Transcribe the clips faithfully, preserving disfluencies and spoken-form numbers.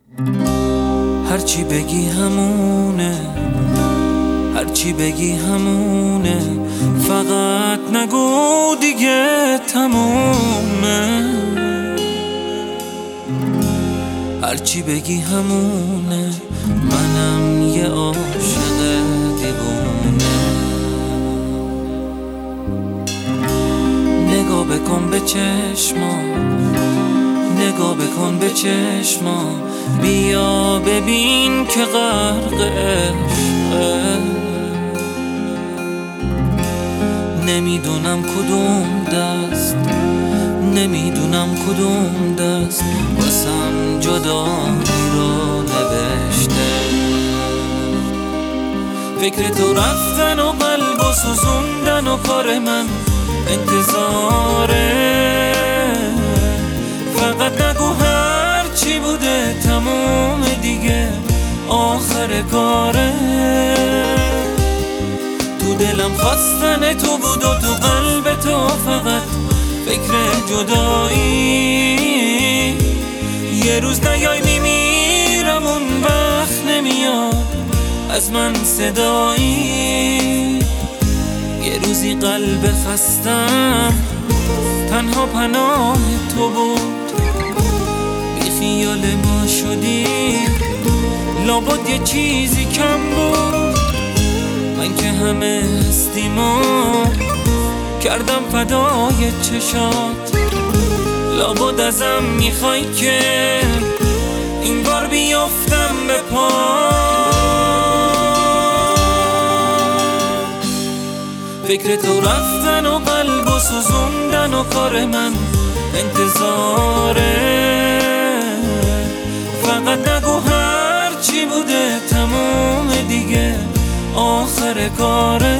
هرچی بگی همونه، هرچی بگی همونه، فقط نگو دیگه تمومه. هرچی بگی همونه، منم یه عاشق دیوونه. نگاه بکن به چشمام، نگاه بکن به چشمام، بیا ببین که غرق عشقه. نمیدونم کدوم دست، نمیدونم کدوم دست واسم جدایی رو نوشته. فکر تو رفتن و قلب و سوزوندن و کار من انتظاره. فقط نگو هر چی بوده تموم دیگه آخر کاره. تو دلم خواستن تو بود و تو قلب تو فقط فکر جدایی. یه روز نیای میمیرم، اون وقت نمیاد از من صدایی. یه روزی قلب خستم تنها پناه تو بود، بی خیال ما شدی لابد یه چیزی کم بود. من که همه هستیمو کردم فدای چشات، لابد ازم میخوای که این بار بیافتم به پا. فکر تو رفتن و قلب و سوزوندن و کار من انتظاره. فقط نگو هر چی بوده تموم دیگه آخر کاره.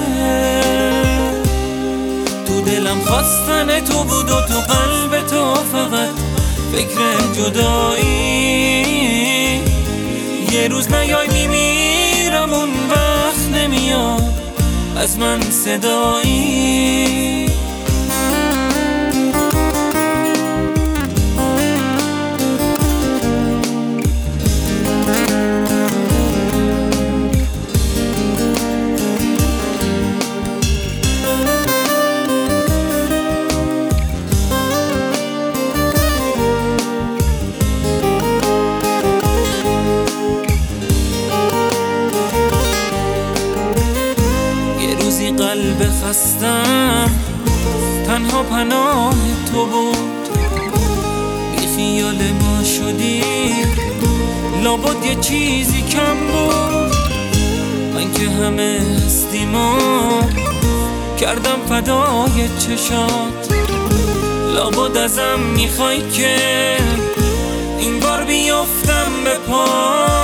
تو دلم خواستن تو بود و تو قلب تو فقط فکر جدایی. یه روز نیای میمیرم، اون وقت نمیاد از من صدایی. قلب خستم تنها پناه تو بود، بی خیال ما شدی لابد یه چیزی کم بود. من که همه هستیمو کردم فدای چشات، لابد ازم میخوای که این بار بیافتم به پا.